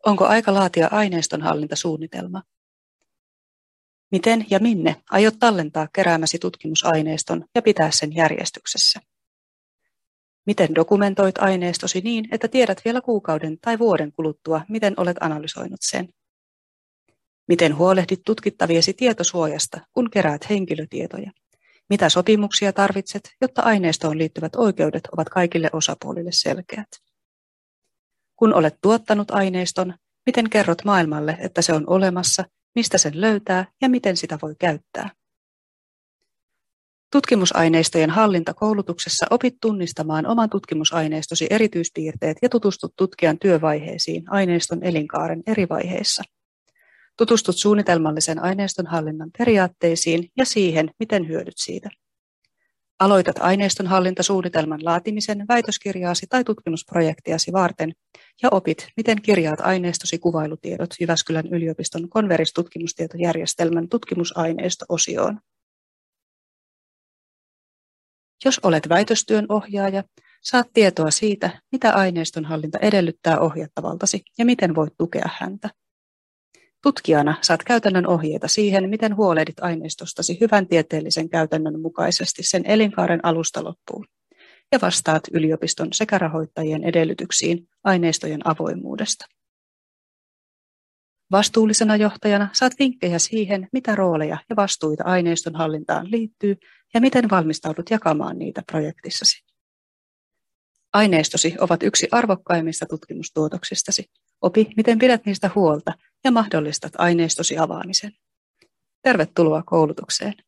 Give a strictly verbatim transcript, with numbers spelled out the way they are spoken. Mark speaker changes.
Speaker 1: Onko aika laatia aineistonhallintasuunnitelma? Miten ja minne aiot tallentaa keräämäsi tutkimusaineiston ja pitää sen järjestyksessä? Miten dokumentoit aineistosi niin, että tiedät vielä kuukauden tai vuoden kuluttua, miten olet analysoinut sen? Miten huolehdit tutkittaviesi tietosuojasta, kun keräät henkilötietoja? Mitä sopimuksia tarvitset, jotta aineistoon liittyvät oikeudet ovat kaikille osapuolille selkeät? Kun olet tuottanut aineiston, miten kerrot maailmalle, että se on olemassa, mistä sen löytää ja miten sitä voi käyttää? Tutkimusaineistojen hallintakoulutuksessa opit tunnistamaan oman tutkimusaineistosi erityispiirteet ja tutustut tutkijan työvaiheisiin aineiston elinkaaren eri vaiheissa. Tutustut suunnitelmallisen aineiston hallinnan periaatteisiin ja siihen, miten hyödyt siitä. Aloitat aineiston hallintasuunnitelman laatimisen väitöskirjaasi tai tutkimusprojektiasi varten ja opit, miten kirjaat aineistosi kuvailutiedot Jyväskylän yliopiston Converis-tutkimustietojärjestelmän tutkimusaineisto-osioon. Jos olet väitöstyön ohjaaja, saat tietoa siitä, mitä aineistonhallinta edellyttää ohjattavaltasi ja miten voit tukea häntä. Tutkijana saat käytännön ohjeita siihen, miten huolehdit aineistostasi hyvän tieteellisen käytännön mukaisesti sen elinkaaren alusta loppuun ja vastaat yliopiston sekä rahoittajien edellytyksiin aineistojen avoimuudesta. Vastuullisena johtajana saat vinkkejä siihen, mitä rooleja ja vastuita aineiston hallintaan liittyy ja miten valmistaudut jakamaan niitä projektissasi. Aineistosi ovat yksi arvokkaimmista tutkimustuotoksistasi. Opi, miten pidät niistä huolta ja mahdollistat aineistosi avaamisen. Tervetuloa koulutukseen.